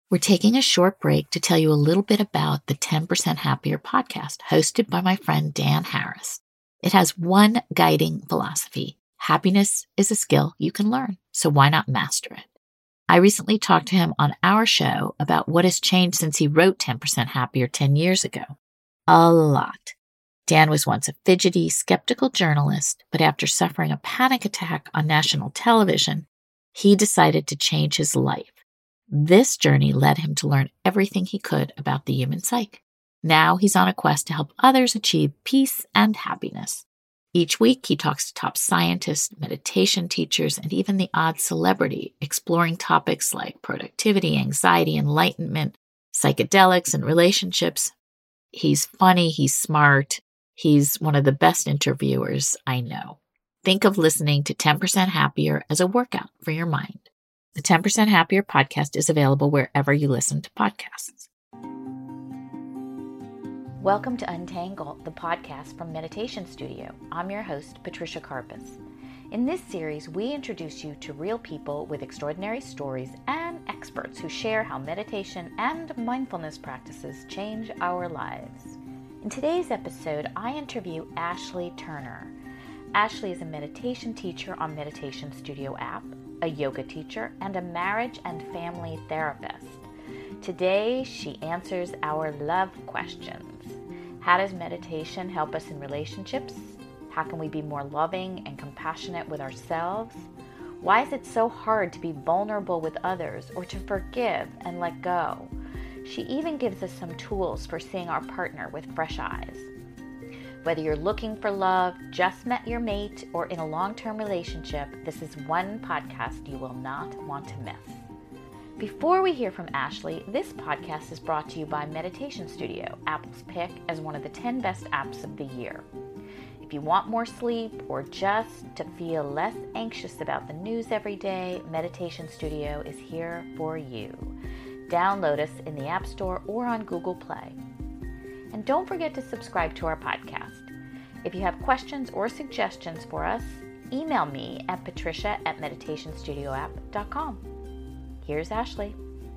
We're taking a short break to tell you a little bit about the 10% Happier podcast hosted by my friend Dan Harris. It has one guiding philosophy: happiness is a skill you can learn, so why not master it? I recently talked to him on our show about what has changed since he wrote 10% Happier 10 years ago. A lot. Dan was once a fidgety, skeptical journalist, but after suffering a panic attack on national television, he decided to change his life. This journey led him to learn everything he could about the human psyche. Now he's on a quest to help others achieve peace and happiness. Each week, he talks to top scientists, meditation teachers, and even the odd celebrity, exploring topics like productivity, anxiety, enlightenment, psychedelics, and relationships. He's funny, he's smart, he's one of the best interviewers I know. Think of listening to 10% Happier as a workout for your mind. The 10% Happier podcast is available wherever you listen to podcasts. Welcome to Untangle, the podcast from Meditation Studio. I'm your host, Patricia Karpus. In this series, we introduce you to real people with extraordinary stories and experts who share how meditation and mindfulness practices change our lives. In today's episode, I interview Ashley Turner. Ashley is a meditation teacher on Meditation Studio app, a yoga teacher, and a marriage and family therapist. Today, she answers our love questions. How does meditation help us in relationships? How can we be more loving and compassionate with ourselves? Why is it so hard to be vulnerable with others or to forgive and let go? She even gives us some tools for seeing our partner with fresh eyes. Whether you're looking for love, just met your mate, or in a long-term relationship, this is one podcast you will not want to miss. Before we hear from Ashley, this podcast is brought to you by Meditation Studio, Apple's pick as one of the 10 best apps of the year. If you want more sleep or just to feel less anxious about the news every day, Meditation Studio is here for you. Download us in the App Store or on Google Play. And don't forget to subscribe to our podcast. If you have questions or suggestions for us, email me at patricia@meditationstudioapp.com. Here's Ashley.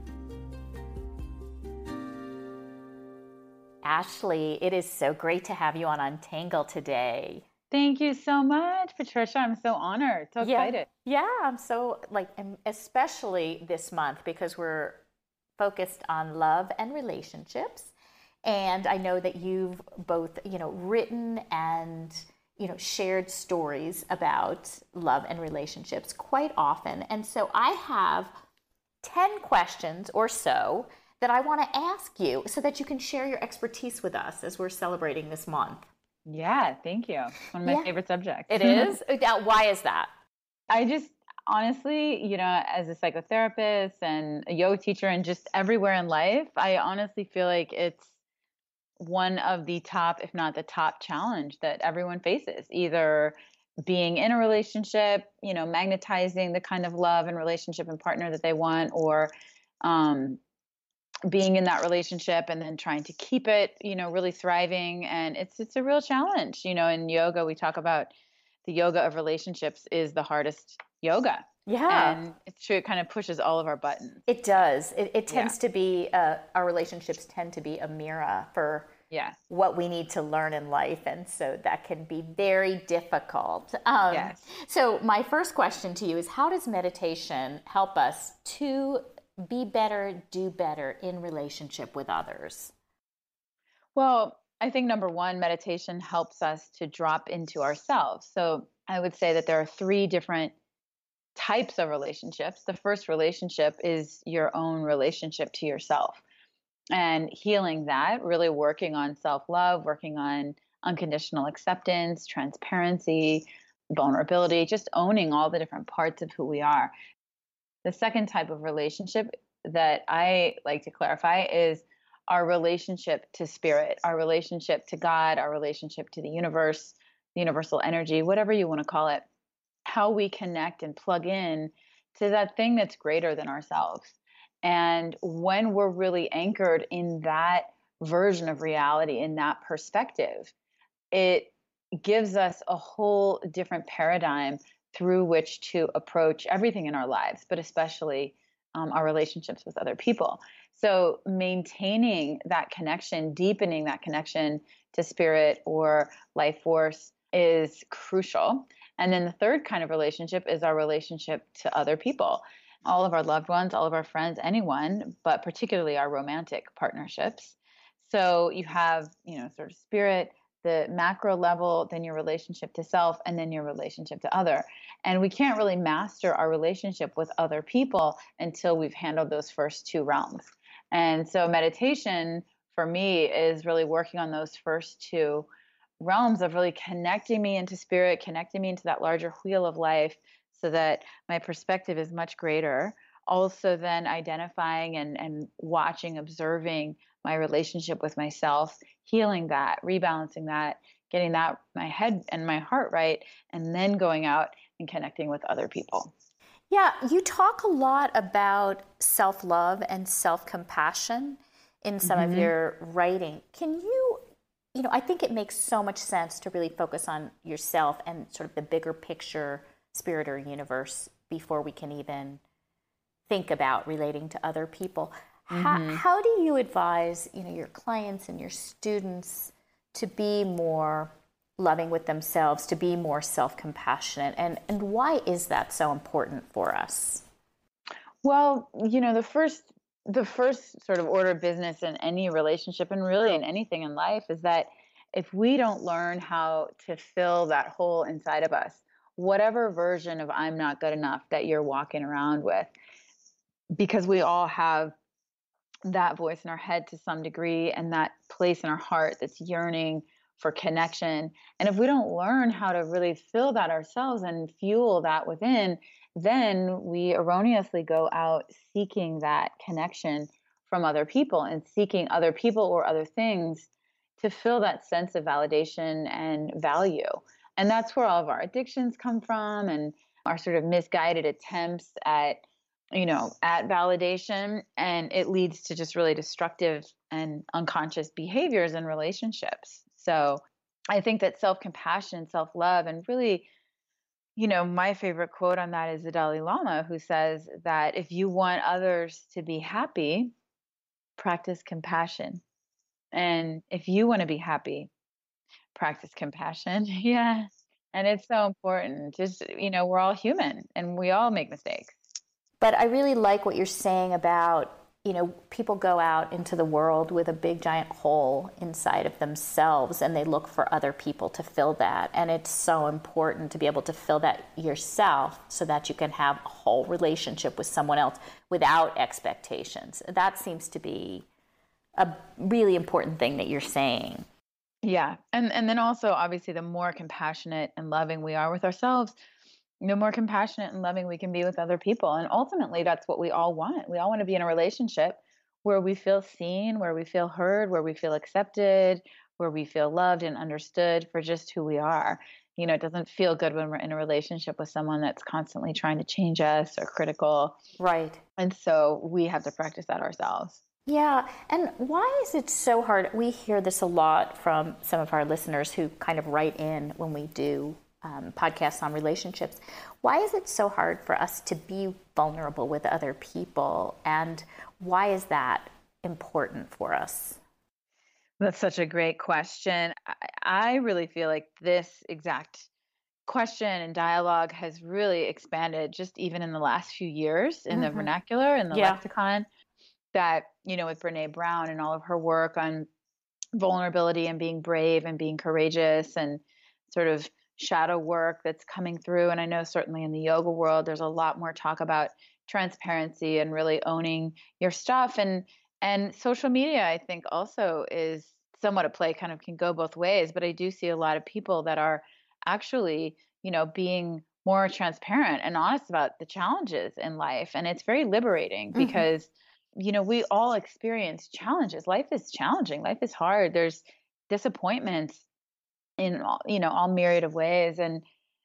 Ashley, it is so great to have you on Untangle today. Thank you so much, Patricia. I'm so honored, so excited. Yeah, I'm so especially this month because we're focused on love and relationships. And I know that you've both, written and, shared stories about love and relationships quite often. And so I have 10 questions or so that I want to ask you so that you can share your expertise with us as we're celebrating this month. Yeah, thank you. One of my favorite subjects. It is? Now, why is that? I just honestly, as a psychotherapist and a yoga teacher and just everywhere in life, I honestly feel like it's one of the top, if not the top challenge that everyone faces, either being in a relationship, magnetizing the kind of love and relationship and partner that they want, or being in that relationship and then trying to keep it, really thriving. And it's a real challenge. In yoga, we talk about the yoga of relationships is the hardest yoga. Yeah. And it's true. It kind of pushes all of our buttons. It does. It tends to be, our relationships tend to be a mirror for what we need to learn in life. And so that can be very difficult. Yes. So my first question to you is, how does meditation help us to be better, do better in relationship with others? Well, I think number one, meditation helps us to drop into ourselves. So I would say that there are 3 different types of relationships. The first relationship is your own relationship to yourself, and healing that, really working on self-love, working on unconditional acceptance, transparency, vulnerability, just owning all the different parts of who we are. The second type of relationship that I like to clarify is our relationship to spirit, our relationship to God, our relationship to the universe, the universal energy, whatever you want to call it, how we connect and plug in to that thing that's greater than ourselves. And when we're really anchored in that version of reality, in that perspective, it gives us a whole different paradigm through which to approach everything in our lives, but especially our relationships with other people. So maintaining that connection, deepening that connection to spirit or life force is crucial. And then the third kind of relationship is our relationship to other people, all of our loved ones, all of our friends, anyone, but particularly our romantic partnerships. So you have, sort of spirit, the macro level, then your relationship to self, and then your relationship to other. And we can't really master our relationship with other people until we've handled those first two realms. And so meditation for me is really working on those first two realms of really connecting me into spirit, connecting me into that larger wheel of life so that my perspective is much greater. Also, then identifying and watching, observing my relationship with myself, healing that, rebalancing that, getting that, my head and my heart right, and then going out and connecting with other people. Yeah, you talk a lot about self-love and self-compassion in some of your writing. Can I think it makes so much sense to really focus on yourself and sort of the bigger picture, spirit or universe before we can even think about relating to other people. How do you advise, your clients and your students to be more loving with themselves, to be more self-compassionate, and why is that so important for us? Well, the first sort of order of business in any relationship and really in anything in life is that if we don't learn how to fill that hole inside of us, whatever version of I'm not good enough that you're walking around with, because we all have that voice in our head to some degree and that place in our heart that's yearning for connection. And if we don't learn how to really fill that ourselves and fuel that within, then we erroneously go out seeking that connection from other people and seeking other people or other things to fill that sense of validation and value. And that's where all of our addictions come from and our sort of misguided attempts at validation, and it leads to just really destructive and unconscious behaviors in relationships. So I think that self-compassion, self-love, and really, my favorite quote on that is the Dalai Lama, who says that if you want others to be happy, practice compassion. And if you want to be happy, practice compassion. Yeah. And it's so important. Just, we're all human and we all make mistakes. But I really like what you're saying about, people go out into the world with a big giant hole inside of themselves and they look for other people to fill that. And it's so important to be able to fill that yourself so that you can have a whole relationship with someone else without expectations. That seems to be a really important thing that you're saying. Yeah. And then also, obviously, the more compassionate and loving we are with ourselves, the more compassionate and loving we can be with other people. And ultimately, that's what we all want. We all want to be in a relationship where we feel seen, where we feel heard, where we feel accepted, where we feel loved and understood for just who we are. It doesn't feel good when we're in a relationship with someone that's constantly trying to change us or critical. Right. And so we have to practice that ourselves. Yeah. And why is it so hard? We hear this a lot from some of our listeners who kind of write in when we do podcasts on relationships. Why is it so hard for us to be vulnerable with other people? And why is that important for us? That's such a great question. I really feel like this exact question and dialogue has really expanded just even in the last few years in the vernacular, in the lexicon, that, with Brene Brown and all of her work on vulnerability and being brave and being courageous and sort of shadow work that's coming through. And I know certainly in the yoga world, there's a lot more talk about transparency and really owning your stuff. And social media, I think, also is somewhat at play, kind of can go both ways. But I do see a lot of people that are actually, being more transparent and honest about the challenges in life. And it's very liberating because, we all experience challenges. Life is challenging. Life is hard. There's disappointments in all myriad of ways. And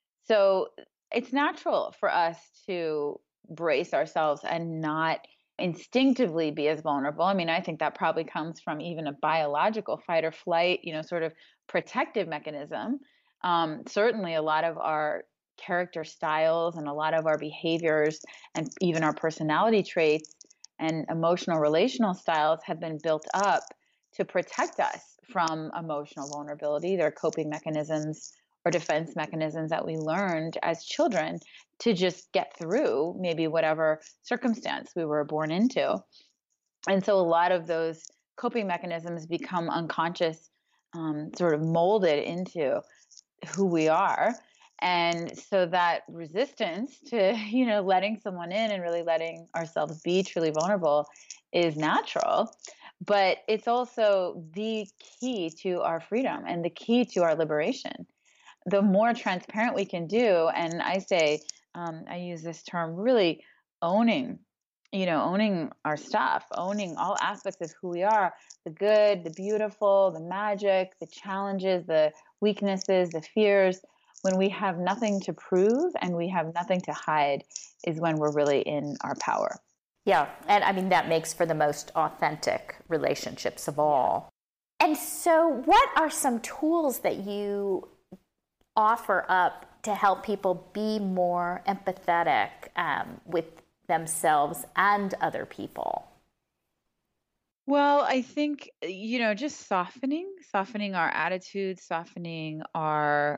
so it's natural for us to brace ourselves and not instinctively be as vulnerable. I mean, I think that probably comes from even a biological fight or flight, sort of protective mechanism. Certainly a lot of our character styles and a lot of our behaviors and even our personality traits and emotional relational styles have been built up to protect us from emotional vulnerability. They're coping mechanisms or defense mechanisms that we learned as children to just get through maybe whatever circumstance we were born into. And so a lot of those coping mechanisms become unconscious, sort of molded into who we are. And so that resistance to, letting someone in and really letting ourselves be truly vulnerable is natural. But it's also the key to our freedom and the key to our liberation. The more transparent we can do, and I say, I use this term really owning, owning our stuff, owning all aspects of who we are, the good, the beautiful, the magic, the challenges, the weaknesses, the fears. When we have nothing to prove and we have nothing to hide, is when we're really in our power. Yeah, and I mean, that makes for the most authentic relationships of all. And so, what are some tools that you offer up to help people be more empathetic with themselves and other people? Well, I think, just softening our attitudes, softening our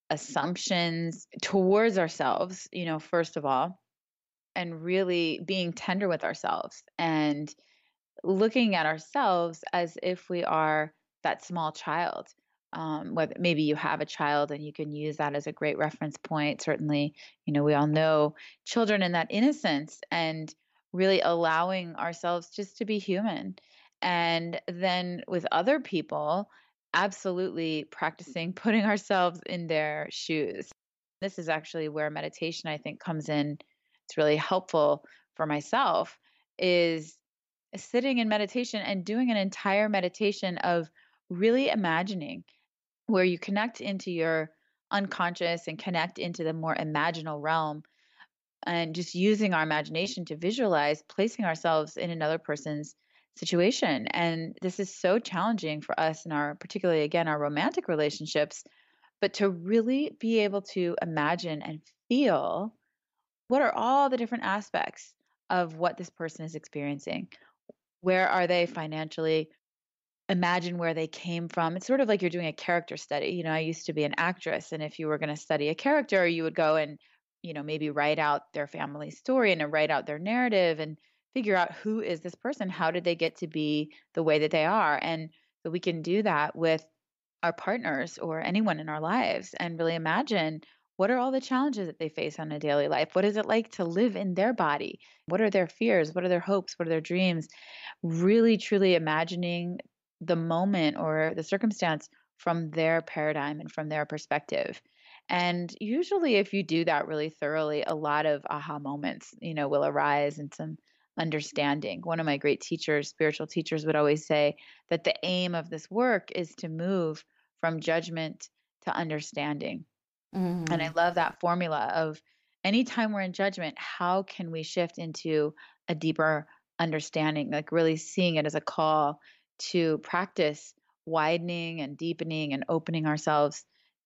assumptions towards ourselves, first of all, and really being tender with ourselves and looking at ourselves as if we are that small child. Whether maybe you have a child and you can use that as a great reference point. Certainly, we all know children in that innocence and really allowing ourselves just to be human. And then with other people, absolutely practicing putting ourselves in their shoes. This is actually where meditation, I think, comes in. It's really helpful for myself is sitting in meditation and doing an entire meditation of really imagining where you connect into your unconscious and connect into the more imaginal realm and just using our imagination to visualize placing ourselves in another person's situation. And this is so challenging for us in our, particularly again, our romantic relationships, but to really be able to imagine and feel what are all the different aspects of what this person is experiencing. Where are they financially? Imagine where they came from. It's sort of like you're doing a character study. I used to be an actress, and if you were going to study a character, you would go and, maybe write out their family story and write out their narrative and figure out who is this person? How did they get to be the way that they are? And so we can do that with our partners or anyone in our lives and really imagine what are all the challenges that they face on a daily life? What is it like to live in their body? What are their fears? What are their hopes? What are their dreams? Really, truly imagining the moment or the circumstance from their paradigm and from their perspective. And usually, if you do that really thoroughly, a lot of aha moments, will arise and some understanding. One of my great teachers, spiritual teachers, would always say that the aim of this work is to move from judgment to understanding. And I love that formula of anytime we're in judgment, how can we shift into a deeper understanding, like really seeing it as a call to practice widening and deepening and opening ourselves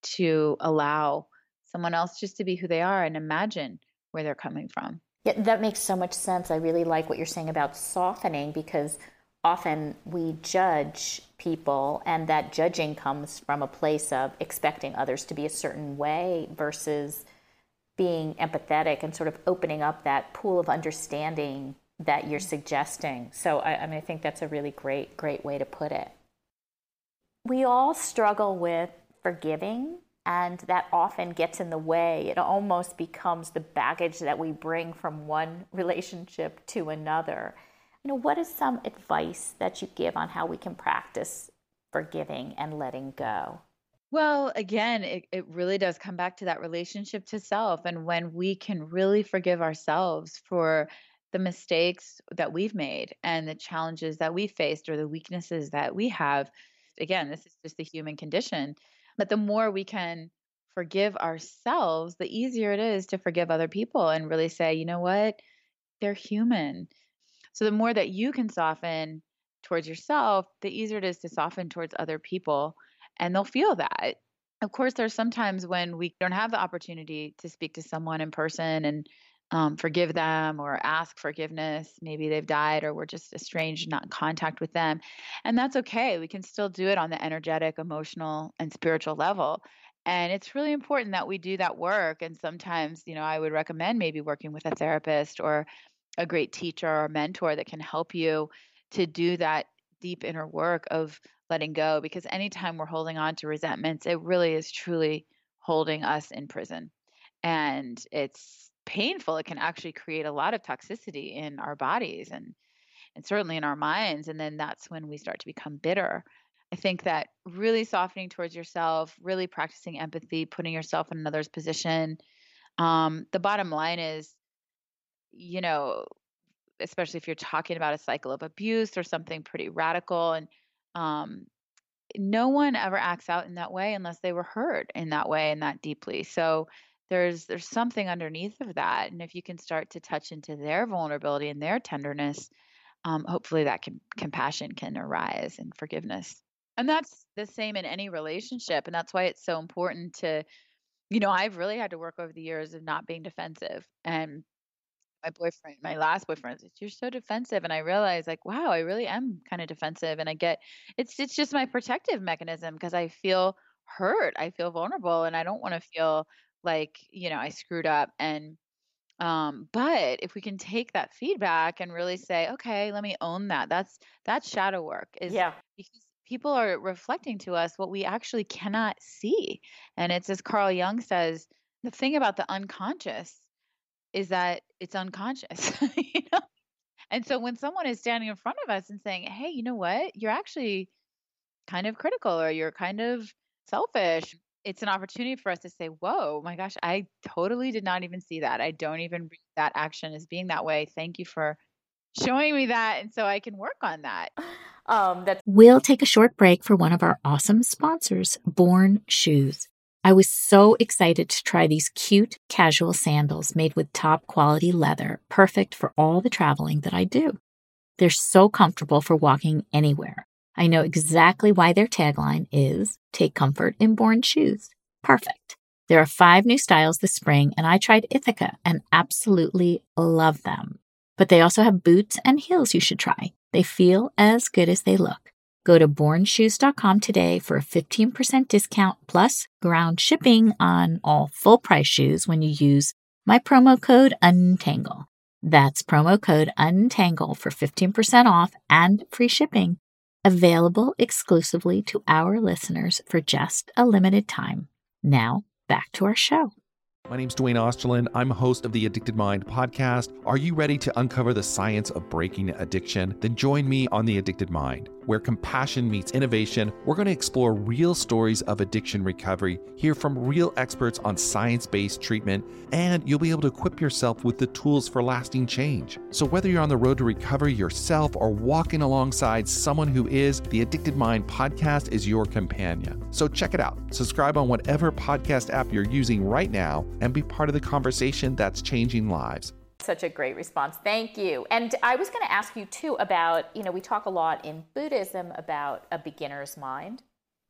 to allow someone else just to be who they are and imagine where they're coming from. Yeah, that makes so much sense. I really like what you're saying about softening because often we judge people, and that judging comes from a place of expecting others to be a certain way versus being empathetic and sort of opening up that pool of understanding that you're suggesting. So I mean, I think that's a really great way to put it. We all struggle with forgiving, and that often gets in the way. It almost becomes the baggage that we bring from one relationship to another. What is some advice that you give on how we can practice forgiving and letting go? Well, again, it really does come back to that relationship to self. And when we can really forgive ourselves for the mistakes that we've made and the challenges that we faced or the weaknesses that we have, again, this is just the human condition. But the more we can forgive ourselves, the easier it is to forgive other people and really say, you know what? They're human. So the more that you can soften towards yourself, the easier it is to soften towards other people. And they'll feel that. Of course, there's sometimes when we don't have the opportunity to speak to someone in person and forgive them or ask forgiveness. Maybe they've died or we're just estranged, not in contact with them. And that's okay. We can still do it on the energetic, emotional, and spiritual level. And it's really important that we do that work. And sometimes, I would recommend maybe working with a therapist or a great teacher or mentor that can help you to do that deep inner work of letting go, because anytime we're holding on to resentments, it really is truly holding us in prison. And it's painful. It can actually create a lot of toxicity in our bodies and certainly in our minds. And then that's when we start to become bitter. I think that really softening towards yourself, really practicing empathy, putting yourself in another's position. The bottom line is, you know, especially if you're talking about a cycle of abuse or something pretty radical, and um, no one ever acts out in that way unless they were hurt in that way and that deeply. So there's something underneath of that, and if you can start to touch into their vulnerability and their tenderness, hopefully that compassion can arise and forgiveness. And that's the same in any relationship, and that's why it's so important to, I've really had to work over the years of not being defensive. And my last boyfriend said, "You're so defensive." And I realized, like, wow, I really am kind of defensive. And it's just my protective mechanism because I feel hurt. I feel vulnerable and I don't want to feel like, I screwed up. And, but if we can take that feedback and really say, okay, let me own that. That's shadow work is Yeah. because people are reflecting to us what we actually cannot see. And it's as Carl Jung says, the thing about the unconscious is that it's unconscious. you know? And so when someone is standing in front of us and saying, "Hey, you know what? You're actually kind of critical or you're kind of selfish." It's an opportunity for us to say, "Whoa, my gosh, I totally did not even see that. I don't even read that action as being that way. Thank you for showing me that and so I can work on that." We'll take a short break for one of our awesome sponsors, Born Shoes. I was so excited to try these cute casual sandals made with top quality leather, perfect for all the traveling that I do. They're so comfortable for walking anywhere. I know exactly why their tagline is "Take comfort in Born Shoes." Perfect. There are 5 new styles this spring, and I tried Ithaca and absolutely love them. But they also have boots and heels you should try. They feel as good as they look. Go to bornshoes.com today for a 15% discount plus ground shipping on all full price shoes when you use my promo code UNTANGLE. That's promo code UNTANGLE for 15% off and free shipping. Available exclusively to our listeners for just a limited time. Now, back to our show. My name's Dwayne Osterlin. I'm host of the Addicted Mind podcast. Are you ready to uncover the science of breaking addiction? Then join me on The Addicted Mind, where compassion meets innovation. We're going to explore real stories of addiction recovery, hear from real experts on science-based treatment, and you'll be able to equip yourself with the tools for lasting change. So whether you're on the road to recovery yourself or walking alongside someone who is, the Addicted Mind podcast is your companion. So check it out. Subscribe on whatever podcast app you're using right now and be part of the conversation that's changing lives. Such a great response. Thank you. And I was going to ask you too about, we talk a lot in Buddhism about a beginner's mind.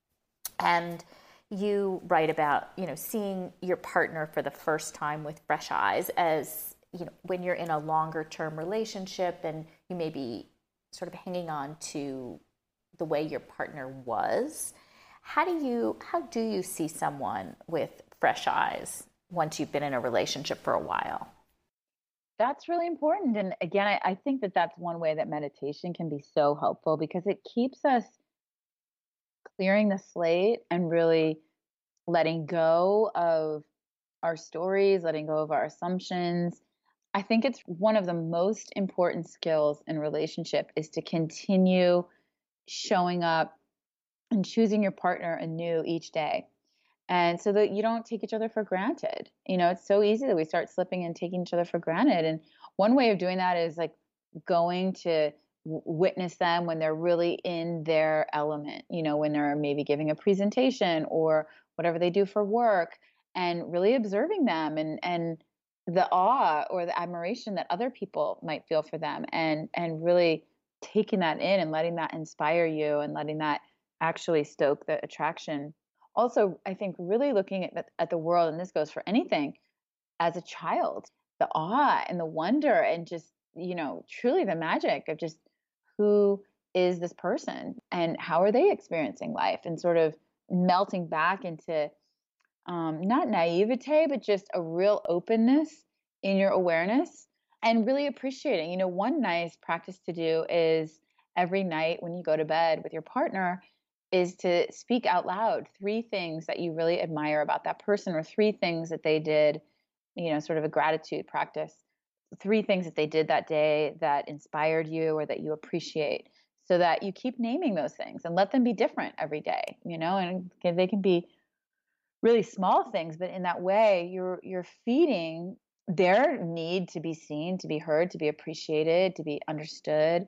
And you write about, seeing your partner for the first time with fresh eyes as, when you're in a longer term relationship and you may be sort of hanging on to the way your partner was. How do you see someone with fresh eyes once you've been in a relationship for a while? That's really important. And again, I think that that's one way that meditation can be so helpful because it keeps us clearing the slate and really letting go of our stories, letting go of our assumptions. I think it's one of the most important skills in relationship is to continue showing up and choosing your partner anew each day. And so that you don't take each other for granted. It's so easy that we start slipping and taking each other for granted. And one way of doing that is like going to witness them when they're really in their element, when they're maybe giving a presentation or whatever they do for work, and really observing them and the awe or the admiration that other people might feel for them, and really taking that in and letting that inspire you and letting that actually stoke the attraction. also, I think really looking at the world, and this goes for anything, as a child, the awe and the wonder and just, truly the magic of just who is this person and how are they experiencing life, and sort of melting back into not naivete, but just a real openness in your awareness and really appreciating. One nice practice to do is every night when you go to bed with your partner is to speak out loud three things that you really admire about that person, or three things that they did, sort of a gratitude practice. Three things that they did that day that inspired you or that you appreciate, so that you keep naming those things and let them be different every day, and they can be really small things, but in that way you're feeding their need to be seen, to be heard, to be appreciated, to be understood.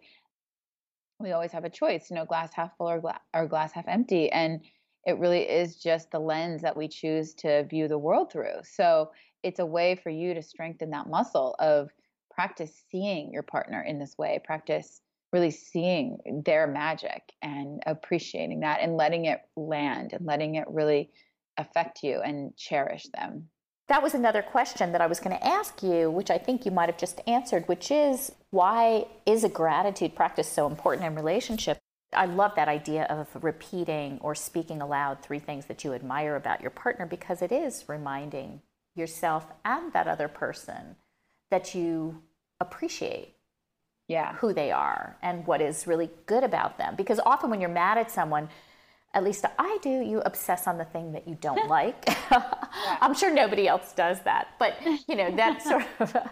We always have a choice, glass half full or glass half empty, and it really is just the lens that we choose to view the world through. So it's a way for you to strengthen that muscle of practice seeing your partner in this way, practice really seeing their magic and appreciating that and letting it land and letting it really affect you and cherish them. That was another question that I was going to ask you, which I think you might have just answered, which is, why is a gratitude practice so important in relationship? I love that idea of repeating or speaking aloud three things that you admire about your partner, because it is reminding yourself and that other person that you appreciate who they are and what is really good about them. Because often when you're mad at someone, at least I do, you obsess on the thing that you don't like. I'm sure nobody else does that. But, that sort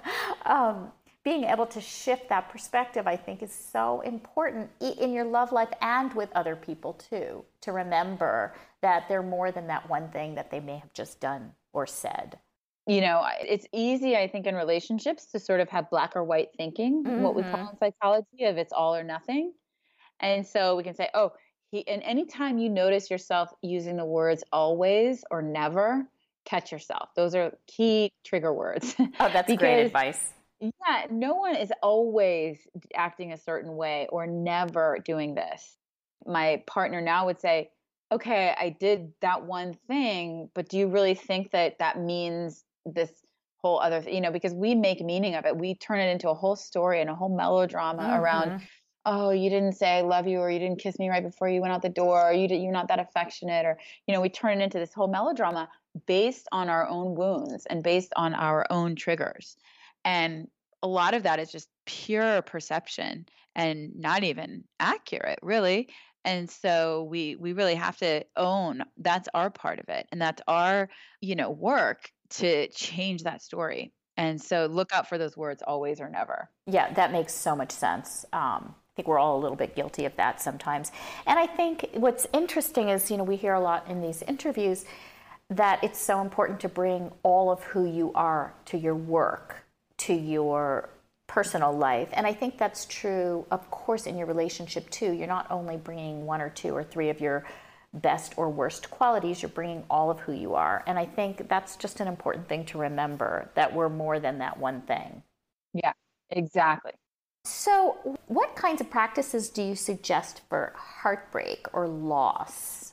of being able to shift that perspective, I think, is so important in your love life and with other people, too, to remember that they're more than that one thing that they may have just done or said. It's easy, I think, in relationships to sort of have black or white thinking, what we call in psychology of it's all or nothing. And so we can say, and anytime you notice yourself using the words always or never, catch yourself. Those are key trigger words. Oh, that's great advice. Yeah, no one is always acting a certain way or never doing this. My partner now would say, okay, I did that one thing, but do you really think that that means this whole other because we make meaning of it. We turn it into a whole story and a whole melodrama around, oh, you didn't say I love you, or you didn't kiss me right before you went out the door, or you're not that affectionate, or, we turn it into this whole melodrama based on our own wounds and based on our own triggers. And a lot of that is just pure perception and not even accurate, really. And so we really have to own that's our part of it. And that's our, work to change that story. And so look out for those words, always or never. Yeah, that makes so much sense. I think we're all a little bit guilty of that sometimes. And I think what's interesting is, we hear a lot in these interviews that it's so important to bring all of who you are to your work, to your personal life. And I think that's true, of course, in your relationship too. You're not only bringing one or two or three of your best or worst qualities, you're bringing all of who you are. And I think that's just an important thing to remember, that we're more than that one thing. Yeah, exactly. So what kinds of practices do you suggest for heartbreak or loss?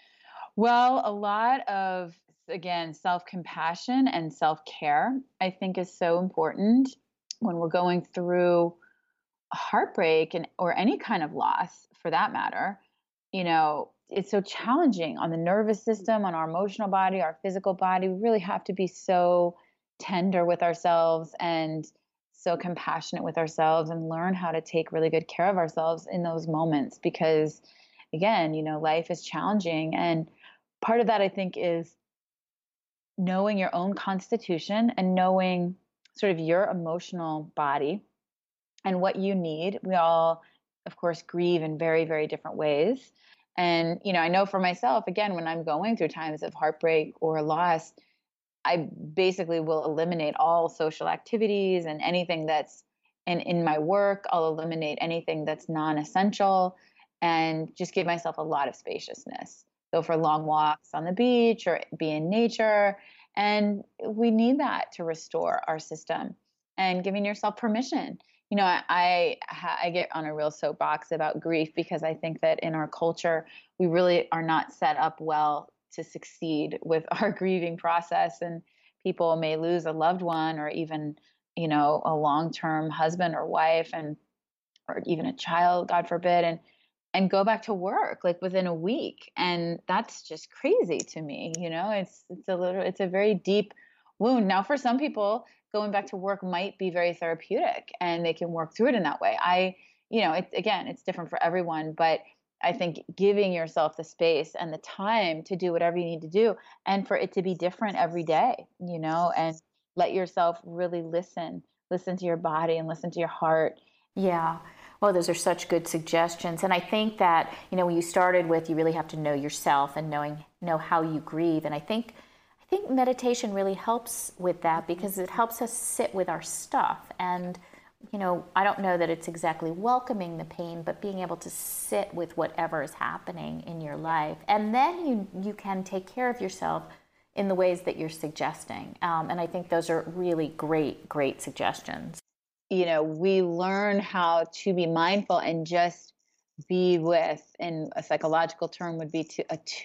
Well, a lot of, again, self-compassion and self-care, I think, is so important when we're going through heartbreak or any kind of loss for that matter. It's so challenging on the nervous system, on our emotional body, our physical body. We really have to be so tender with ourselves and so compassionate with ourselves and learn how to take really good care of ourselves in those moments, because again, life is challenging. And part of that, I think, is knowing your own constitution and knowing sort of your emotional body and what you need. We all, of course, grieve in very, very different ways. And, I know for myself, again, when I'm going through times of heartbreak or loss, I basically will eliminate all social activities and anything that's in my work. I'll eliminate anything that's non-essential and just give myself a lot of spaciousness. Go for long walks on the beach or be in nature. And we need that to restore our system, and giving yourself permission. I get on a real soapbox about grief, because I think that in our culture, we really are not set up well to succeed with our grieving process. And people may lose a loved one or even, a long-term husband or wife or even a child, God forbid, and go back to work like within a week. And that's just crazy to me. It's a very deep wound. Now, for some people, going back to work might be very therapeutic and they can work through it in that way. It's different for everyone, but I think giving yourself the space and the time to do whatever you need to do and for it to be different every day, and let yourself really listen to your body and listen to your heart. Yeah. Well, those are such good suggestions. And I think that, when you started with, you really have to know yourself and know how you grieve. And I think meditation really helps with that because it helps us sit with our stuff. And, I don't know that it's exactly welcoming the pain, but being able to sit with whatever is happening in your life. And then you can take care of yourself in the ways that you're suggesting. And I think those are really great, great suggestions. We learn how to be mindful and just be with, and a psychological term would be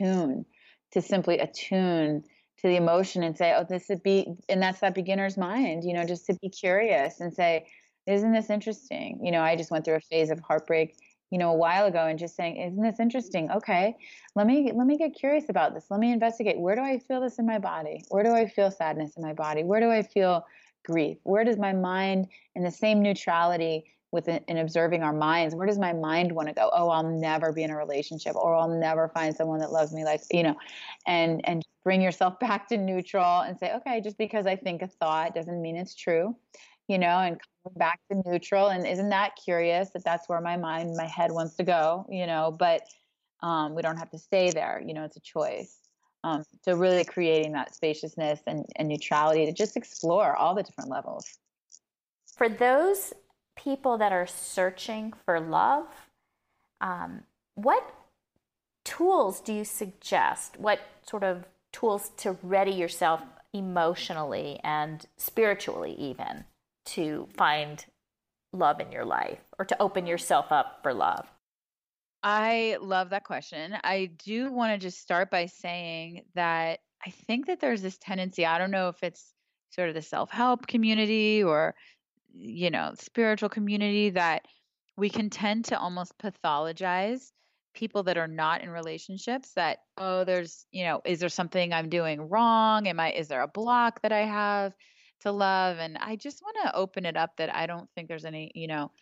to simply attune to the emotion and say, and that's that beginner's mind, just to be curious and say, isn't this interesting? I just went through a phase of heartbreak, a while ago, and just saying, isn't this interesting? Okay, let me get curious about this. Let me investigate. Where do I feel this in my body? Where do I feel sadness in my body? Where do I feel grief? Where does my mind, in the same neutrality in observing our minds, where does my mind want to go? Oh, I'll never be in a relationship, or I'll never find someone that loves me and bring yourself back to neutral and say, okay, just because I think a thought doesn't mean it's true, and coming back to neutral. And isn't that curious that that's where my head wants to go, but we don't have to stay there. It's a choice. So really creating that spaciousness and neutrality to just explore all the different levels. For those people that are searching for love, what tools do you suggest? What sort of tools to ready yourself emotionally and spiritually even to find love in your life or to open yourself up for love? I love that question. I do want to just start by saying that I think that there's this tendency, I don't know if it's sort of the self-help community or, spiritual community, that we can tend to almost pathologize people that are not in relationships, that, there's, is there something I'm doing wrong? Is there a block that I have to love? And I just want to open it up that I don't think there's any,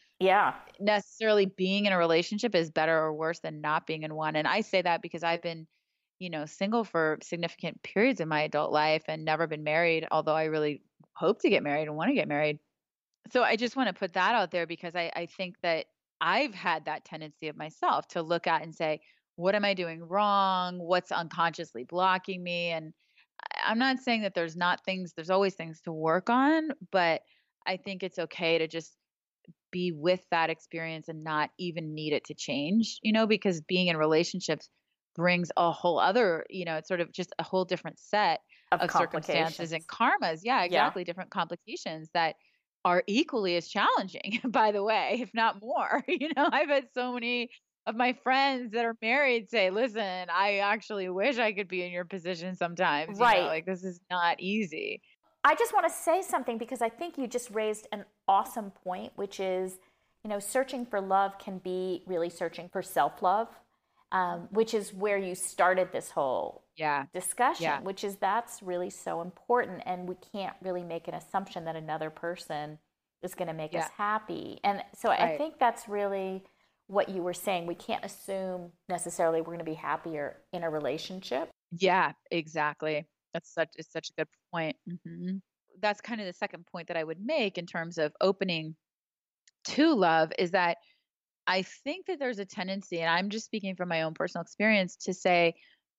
necessarily being in a relationship is better or worse than not being in one. And I say that because I've been, single for significant periods of my adult life and never been married, although I really hope to get married and want to get married. So I just want to put that out there because I think that I've had that tendency of myself to look at and say, what am I doing wrong? What's unconsciously blocking me? And I'm not saying that there's always things to work on, but I think it's okay to just be with that experience and not even need it to change, because being in relationships brings a whole other, it's sort of just a whole different set of circumstances and karmas. Yeah, exactly. Yeah. Different complications that are equally as challenging, by the way, if not more. I've had so many of my friends that are married say, listen, I actually wish I could be in your position sometimes. Right. This is not easy. I just want to say something because I think you just raised an awesome point, which is, searching for love can be really searching for self-love, which is where you started this whole discussion, which is that's really so important. And we can't really make an assumption that another person is going to make us happy. And so I think that's really what you were saying. We can't assume necessarily we're going to be happier in a relationship. Yeah, exactly. It's such a good point. Mm-hmm. That's kind of the second point that I would make in terms of opening to love is that I think that there's a tendency, and I'm just speaking from my own personal experience, to say,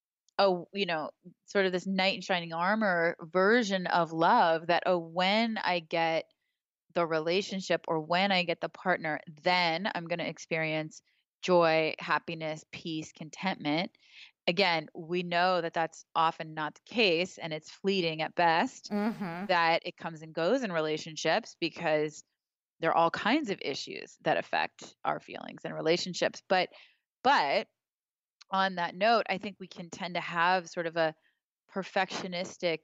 sort of this knight in shining armor version of love that, when I get the relationship or when I get the partner, then I'm going to experience joy, happiness, peace, contentment. Again, we know that that's often not the case and it's fleeting at best, that it comes and goes in relationships because there are all kinds of issues that affect our feelings in relationships. But on that note, I think we can tend to have sort of a perfectionistic,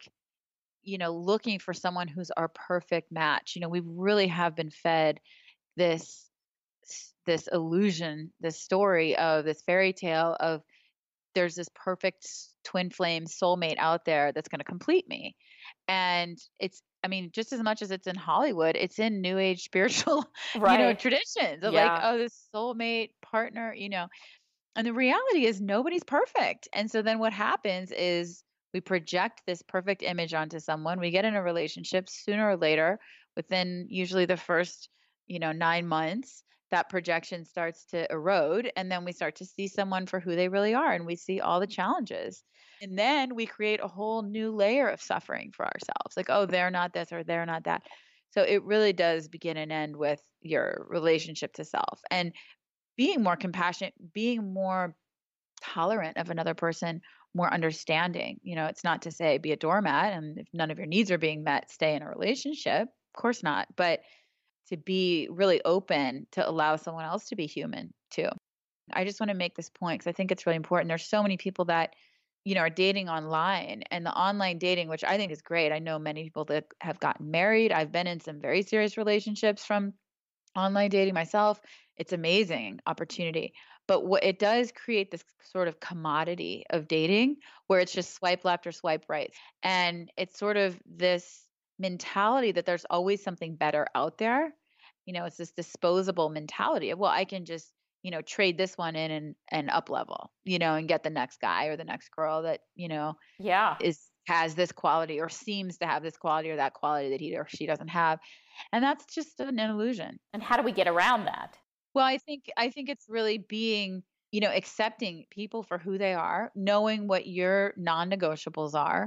looking for someone who's our perfect match. We really have been fed this this illusion, this story of this fairy tale of there's this perfect twin flame soulmate out there that's going to complete me. And I mean, just as much as it's in Hollywood, it's in new age spiritual, Right. traditions of like, Yeah. oh, this soulmate partner. And the reality is nobody's perfect. And so then what happens is we project this perfect image onto someone. We get in a relationship sooner or later, within usually the first, 9 months, that projection starts to erode. And then we start to see someone for who they really are. And we see all the challenges. And then we create a whole new layer of suffering for ourselves. Like, oh, they're not this or they're not that. So it really does begin and end with your relationship to self. And being more compassionate, being more tolerant of another person, more understanding. It's not to say be a doormat and if none of your needs are being met, stay in a relationship. Of course not. But to be really open to allow someone else to be human too. I just want to make this point because I think it's really important. There's so many people that, are dating online, and the online dating, which I think is great. I know many people that have gotten married. I've been in some very serious relationships from online dating myself. It's amazing opportunity. But what it does create this sort of commodity of dating where it's just swipe left or swipe right. And it's sort of this mentality that there's always something better out there. It's this disposable mentality of, well, I can just, trade this one in and up level, and get the next guy or the next girl that, Yeah. has this quality or seems to have this quality or that quality that he or she doesn't have. And that's just an illusion. And how do we get around that? Well, I think it's really being, accepting people for who they are, knowing what your non-negotiables are.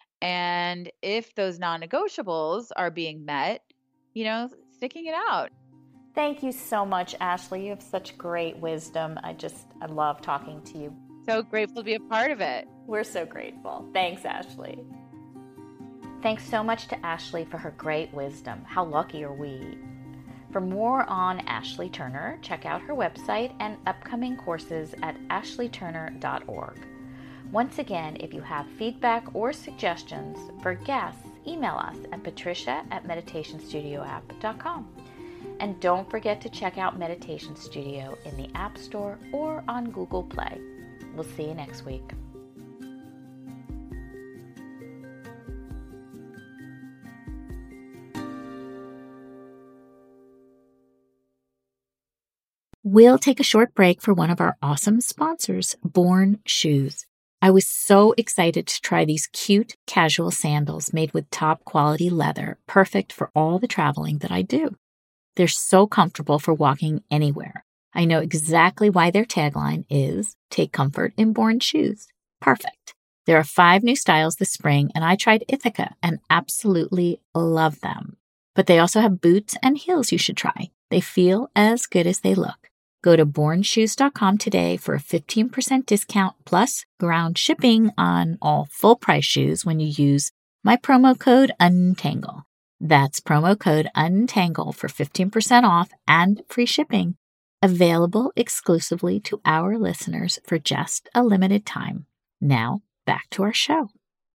And if those non-negotiables are being met, sticking it out. Thank you so much, Ashley. You have such great wisdom. I love talking to you. So grateful to be a part of it. We're so grateful. Thanks, Ashley. Thanks so much to Ashley for her great wisdom. How lucky are we? For more on Ashley Turner, check out her website and upcoming courses at ashleyturner.org. Once again, if you have feedback or suggestions for guests, email us at patricia@meditationstudioapp.com. And don't forget to check out Meditation Studio in the App Store or on Google Play. We'll see you next week. We'll take a short break for one of our awesome sponsors, Born Shoes. I was so excited to try these cute casual sandals made with top quality leather, perfect for all the traveling that I do. They're so comfortable for walking anywhere. I know exactly why their tagline is, take comfort in Born Shoes. Perfect. There are 5 new styles this spring, and I tried Ithaca and absolutely love them. But they also have boots and heels you should try. They feel as good as they look. Go to bornshoes.com today for a 15% discount plus ground shipping on all full-price shoes when you use my promo code UNTANGLE. That's promo code UNTANGLE for 15% off and free shipping. Available exclusively to our listeners for just a limited time. Now, back to our show.